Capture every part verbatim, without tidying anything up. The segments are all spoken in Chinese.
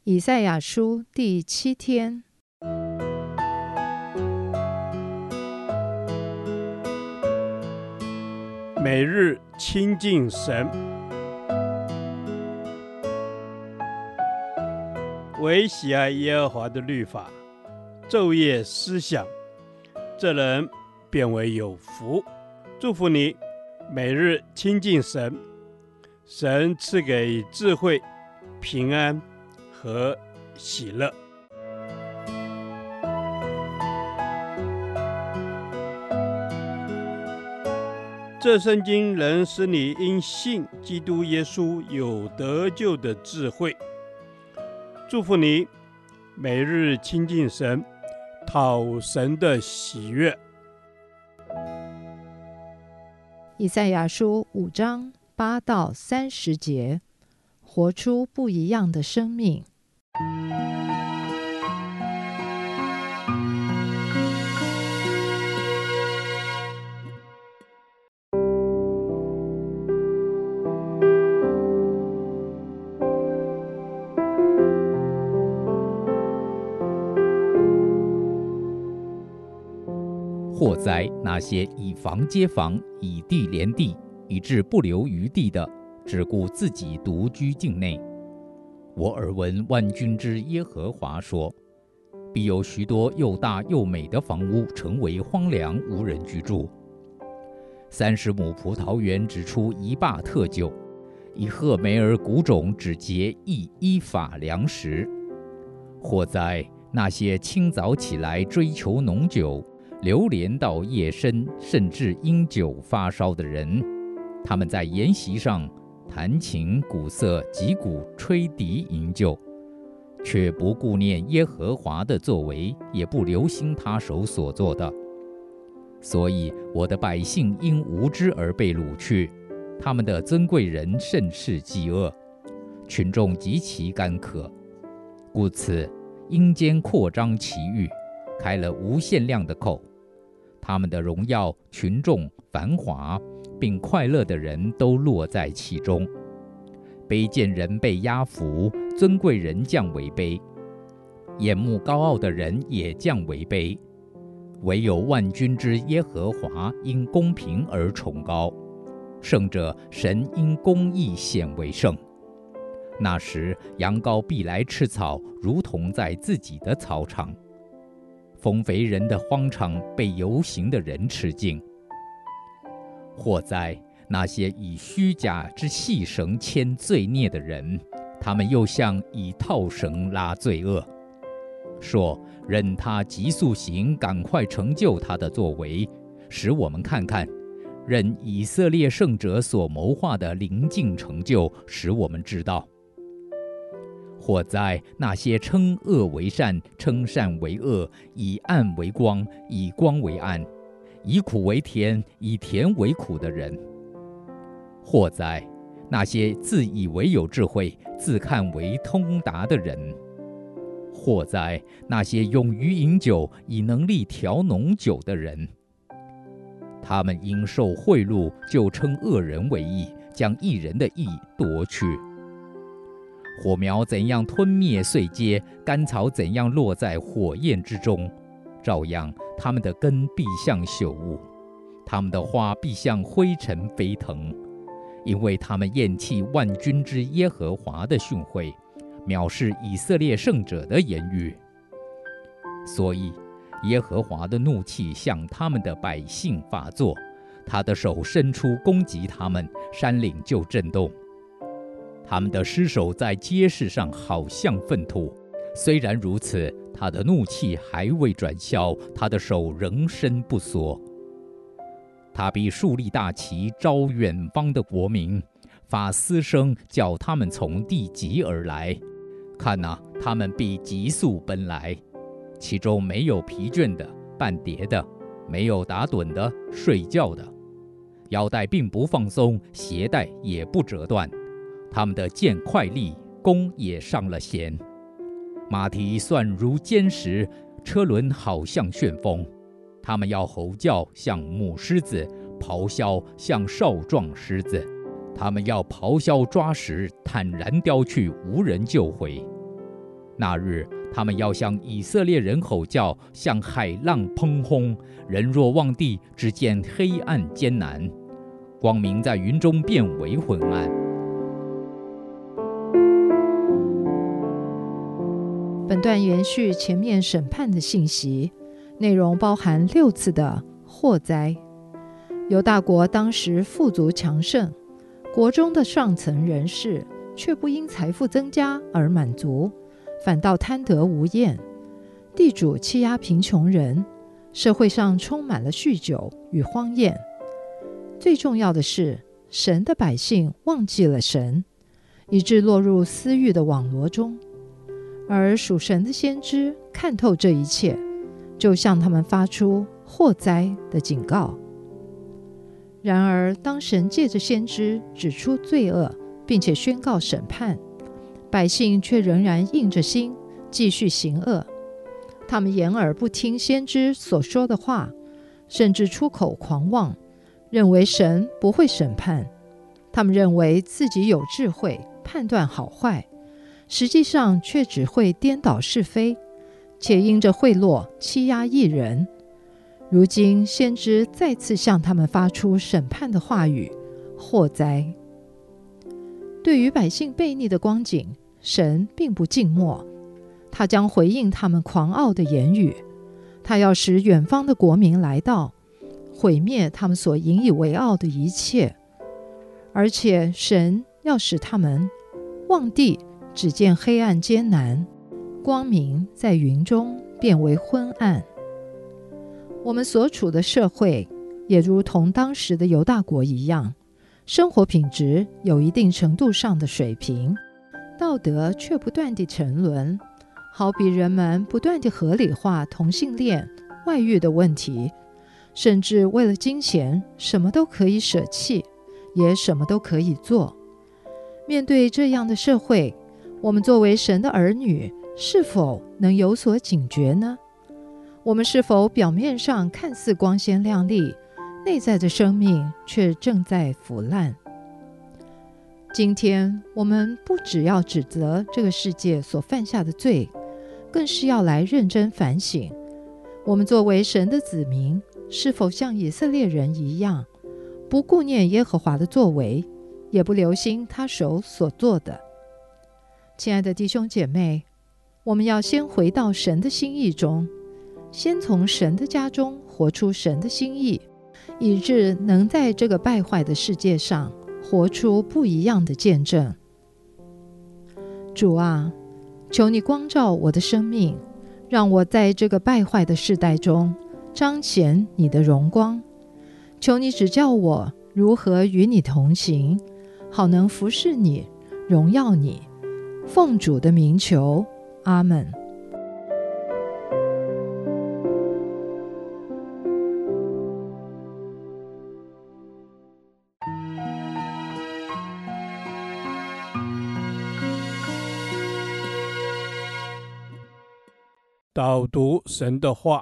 以赛亚书第七天。 每日亲近神，唯喜爱耶和华的律法，昼夜思想，这人便为有福。祝福你，每日亲近神，神赐给智慧、平安和喜乐。这圣经能使你因信基督耶稣有得救的智慧。祝福你，每日亲近神，讨神的喜悦。 以赛亚书五章八到三十节，活出不一样的生命。 祸哉那些以房接房，以地连地，以致不留余地的，只顾自己独居境内。我耳闻万军之耶和华说，必有许多又大又美的房屋成为荒凉，无人居住。三十亩葡萄园只出一坝特酒，以赫梅尔谷种只结一依法粮食。祸哉那些清早起来追求浓酒，流连到夜深，甚至因酒发烧的人，他们在筵席上弹琴鼓瑟，击鼓吹笛饮酒，却不顾念耶和华的作为，也不留心他手所做的。所以我的百姓因无知而被掳去，他们的尊贵人甚是饥饿，群众极其干渴。故此阴间扩张其域，开了无限量的口。他们的荣耀、群众、繁华，并快乐的人都落在其中。卑贱人被压服，尊贵人降为卑，眼目高傲的人也降为卑。唯有万军之耶和华因公平而崇高，圣者神因公义显为圣。那时羊羔必来吃草，如同在自己的草场。丰肥人的荒场被游行的人吃尽。祸哉那些以虚假之细绳牵罪孽的人，他们又像以套绳拉罪恶，说任他急速行，赶快成就他的作为，使我们看看，任以色列圣者所谋划的临近成就，使我们知道。祸哉那些称恶为善，称善为恶，以暗为光，以光为暗，以苦为甜，以甜为苦的人。祸哉那些自以为有智慧，自看为通达的人。祸哉那些勇于饮酒，以能力调浓酒的人。他们因受贿赂，就称恶人为义，将义人的义夺去。火苗怎样吞灭碎秸，干草怎样落在火焰之中，照样他们的根必像朽物，他们的花必像灰尘飞腾，因为他们厌弃万军之耶和华的训诲，藐视以色列圣者的言语。所以耶和华的怒气向他们的百姓发作，他的手伸出攻击他们，山岭就震动。他们的尸首在街市上好像粪土，虽然如此，他的怒气还未转消，他的手仍伸不缩。他必树立大旗，招远方的国民，发嘶声，叫他们从地极而来。看哪，他们必急速奔来，其中没有疲倦的、半跌的，没有打盹的、睡觉的。腰带并不放松，鞋带也不折断。他们的剑快利，弓也上了弦。马蹄算如坚石，车轮好像旋风。他们要吼叫，像母狮子；咆哮，像少壮狮子。他们要咆哮抓食，坦然叼去，无人救回。 那日，他们要向以色列人吼叫，像海浪砰轰。人若望地，只见黑暗艰难，光明在云中变为昏暗。 本段延续前面审判的信息，内容包含六次的祸灾。犹大国当时富足强盛，国中的上层人士却不因财富增加而满足，反倒贪得无厌。地主欺压贫穷人，社会上充满了酗酒与荒宴。最重要的是，神的百姓忘记了神，以致落入私欲的网罗中。而属神的先知看透这一切，就向他们发出祸灾的警告。然而，当神借着先知指出罪恶，并且宣告审判，百姓却仍然硬着心继续行恶。他们掩耳不听先知所说的话，甚至出口狂妄，认为神不会审判。他们认为自己有智慧，判断好坏，实际上却只会颠倒是非，且因着贿赂欺压义人。如今先知再次向他们发出审判的话语，祸灾。对于百姓悖逆的光景，神并不静默，他将回应他们狂傲的言语。他要使远方的国民来到，毁灭他们所引以为傲的一切。而且神要使他们望地，只见黑暗艰难，光明在云中变为昏暗。我们所处的社会也如同当时的犹大国一样，生活品质有一定程度上的水平，道德却不断地沉沦。好比人们不断地合理化同性恋、外遇的问题，甚至为了金钱，什么都可以舍弃，也什么都可以做。面对这样的社会，我们作为神的儿女，是否能有所警觉呢？我们是否表面上看似光鲜亮丽，内在的生命却正在腐烂？今天我们不只要指责这个世界所犯下的罪，更是要来认真反省，我们作为神的子民，是否像以色列人一样，不顾念耶和华的作为，也不留心他手所做的。亲爱的弟兄姐妹，我们要先回到神的心意中，先从神的家中活出神的心意，以致能在这个败坏的世界上活出不一样的见证。主啊，求你光照我的生命，让我在这个败坏的世代中彰显你的荣光。求你指教我如何与你同行，好能服侍你，荣耀你。奉主的名求，阿们。 导读神的话。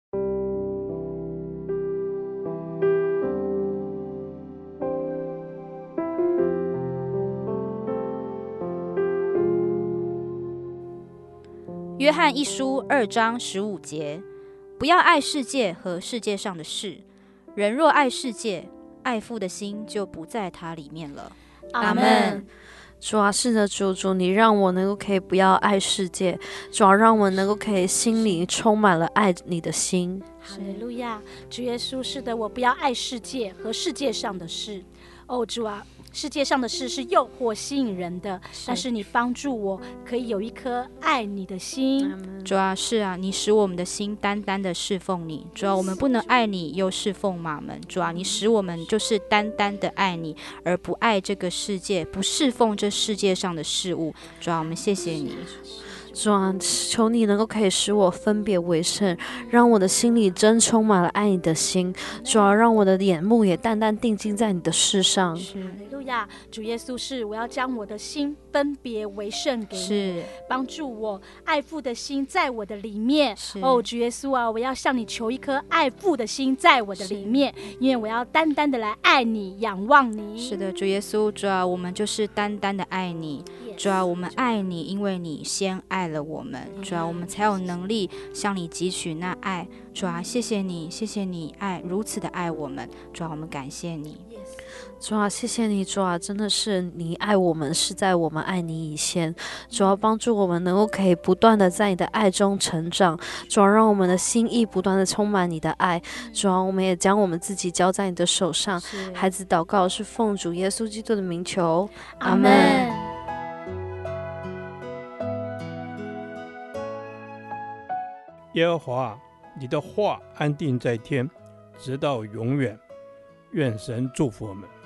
约翰一书二章十五节，不要爱世界和世界上的事，人若爱世界，爱父的心就不在他里面了。 阿们。主啊，是的，主主，你让我能够可以不要爱世界，主要让我能够可以心里充满了爱你的心。 哈利路亚，主耶稣，是的，我不要爱世界和世界上的事。哦，主啊，世界上的事是诱惑吸引人的，但是你帮助我可以有一颗爱你的心。 主啊，是啊，你使我们的心单单的侍奉你。主啊，我们不能爱你又侍奉马门。主啊，你使我们就是单单的爱你，而不爱这个世界，不侍奉这世界上的事物。主啊，我们谢谢你。 主啊，求你能够可以使我分别为圣，让我的心里真充满了爱你的心。主啊，让我的眼目也淡淡定睛在你的事上。 哈利路亚，主耶稣，是我要将我的心分别为圣给你， 是帮助我爱父的心在我的里面。哦，主耶稣啊，我要向你求一颗爱父的心在我的里面，因为我要单单的来爱你，仰望你。 是的，主耶稣，主啊，我们就是单单的爱你。 主啊，我们爱你，因为你先爱了我们，主啊，我们才有能力向你汲取那爱。主啊，谢谢你，谢谢你爱如此的爱我们，主啊，我们感谢你。 主啊，谢谢你，主啊，真的是你爱我们是在我们爱你以前。主啊，帮助我们能够可以不断的在你的爱中成长。主啊，让我们的心意不断的充满你的爱。主啊，我们也将我们自己交在你的手上。孩子祷告是奉主耶稣基督的名求， 阿们。 耶和华，你的话安定在天，直到永远。愿神祝福我们。